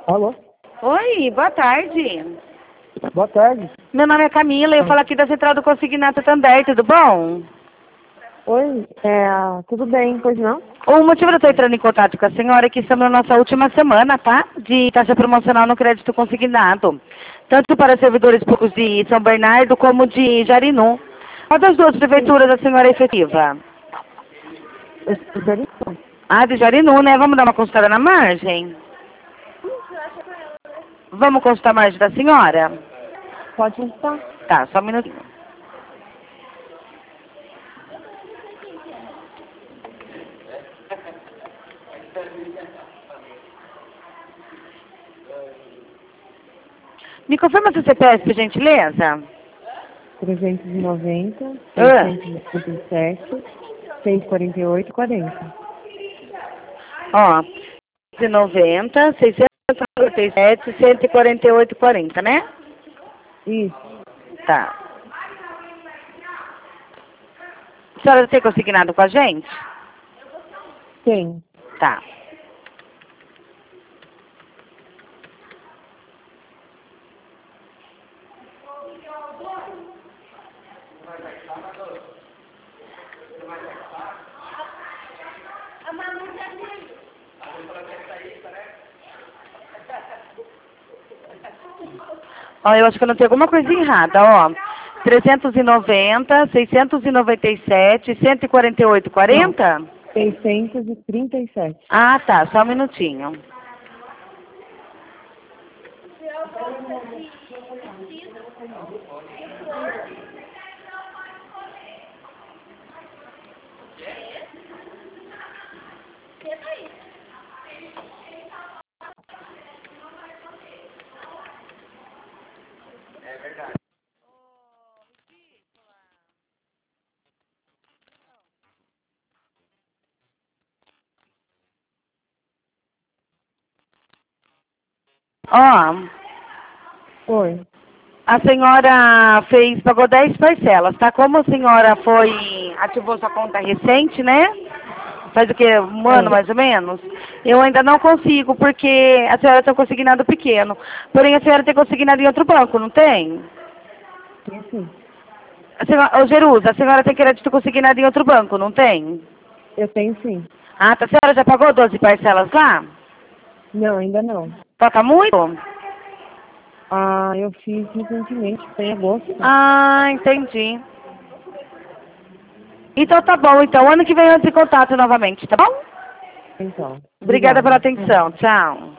Alô? Oi, boa tarde. Boa tarde. Meu nome é Camila, eu falo aqui da Central do Consignato também, tudo bom? Oi, tudo bem, pois não? O motivo de eu estar entrando em contato com a senhora é que estamos na nossa última semana, tá? De taxa promocional no crédito consignado. Tanto para servidores públicos de São Bernardo como de Jarinu. Qual das duas prefeituras a senhora é efetiva? Eu sou de Ah, de Jarinu, né? Vamos dar uma consultada na margem? Vamos consultar a margem da senhora? Pode estar. Tá, só um minutinho. Me confirma seu CPF, por gentileza? 390, Ah. 657, 648, 40. Ó, 90, 647, 148, 40, né? Isso, Tá. A senhora tem consignado com a gente? tem. Tá. Ó, eu acho que eu não tenho alguma coisa errada, ó. 390, 697, 148, 40? 637. Ah, tá. Só um minutinho. Ó, Oi. a senhora pagou 10 parcelas, tá? Como a senhora ativou sua conta recente, né? Faz o quê? Um ano mais ou menos? Eu ainda não consigo, porque a senhora tem um consignado pequeno. Porém, a senhora tem consignado em outro banco, não tem? Tem sim. Ô, Jerusa, a senhora tem crédito consignado em outro banco, não tem? Eu tenho sim. Ah, tá. A senhora já pagou 12 parcelas lá? Não, ainda não. Falta muito? Ah, eu fiz recentemente, foi em agosto. Ah, entendi. Então tá bom. Então, ano que vem eu entro em contato novamente, tá bom? Então, Obrigada obrigada. pela atenção. Tchau.